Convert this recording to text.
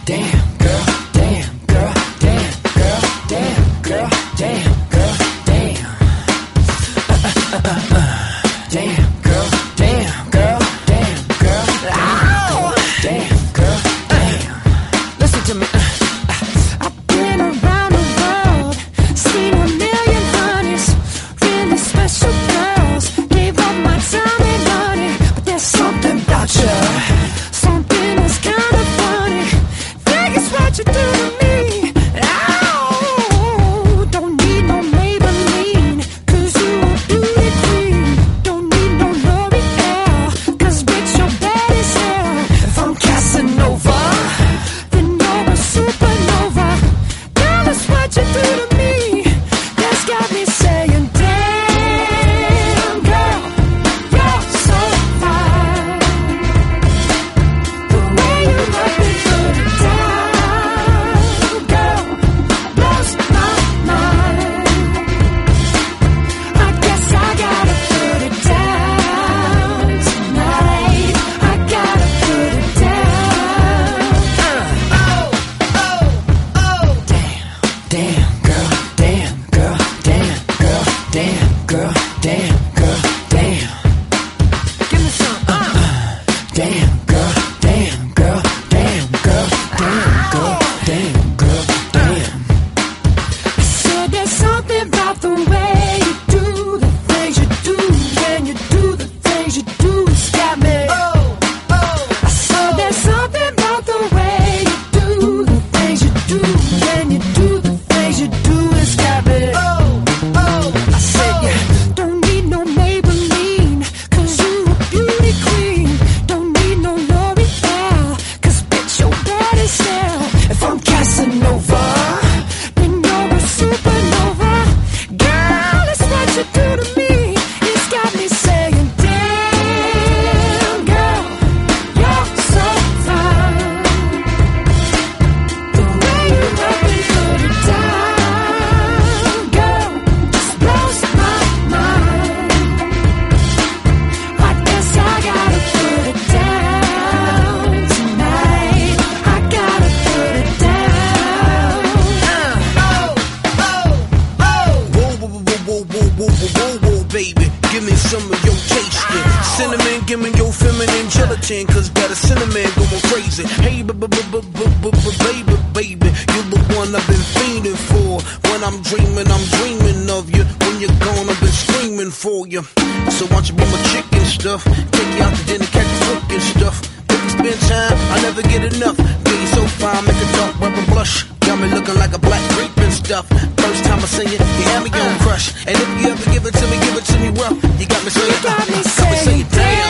damn, girl, damn, girl, damn, girl, damn, girl, damn, girl, damn. Damn, girl, damn, girl, damn, girl, ow! Damn, girl, damn. Listen to me. I've been around the world, seen a million honeys, really special girls. Gave up my time and money, but there's something about you, something that's kind of funny. Vegas, what you do to me? Ow! Don't need no Maybelline, 'cause you a beauty queen. Don't need no L'Oreal, 'cause bitch, you're bad as hell. If I'm Casanova, then you're a supernova. Girl, that's what you do to me. That's got me saying, damn, girl, you're so fine. The way you love me, put it down, girl, blows my mind. I guess I gotta put it down tonight. I gotta put it down. Damn, girl, damn, girl, damn, girl, damn, girl, damn, girl, damn. Give me some, Damn, girl, damn, girl, damn, girl, damn, girl, damn, girl, damn. Said there's something about the way you do the things you do. When you do the things you do, it's got me. I said there's something about the way you do the things you do. When you do the things you do, it's got me. I said, yeah, don't need no Maybelline, 'cause you a beauty queen. Don't need no L'Oreal, 'cause bitch, you're bad as hell. If I'm Casanova, then you're a supernova. Girl, it's what you do to me. It's got me saying, damn, girl, you're so fine. The way you love me, put it down, girl, just blows my mind. I guess I gotta put it down tonight. I gotta put it down. Whoa, baby, give me some of your taste. Cinnamon, give me your feminine gelatin, 'cause got a cinnamon going crazy. Hey, baby, you're the one I've been fiending for. When I'm dreaming of you. When you're gone, I've been screaming for you. So why don't you be my chicken stuff? Take you out to dinner, catch you cooking stuff. If we spend time, I never get enough. Girl, you so fine, make a dark weapon blush. Got me looking like a black grape and stuff. First time I say it, you have me on crush. And if you ever give it to me rough. You got me saying, got me saying, damn.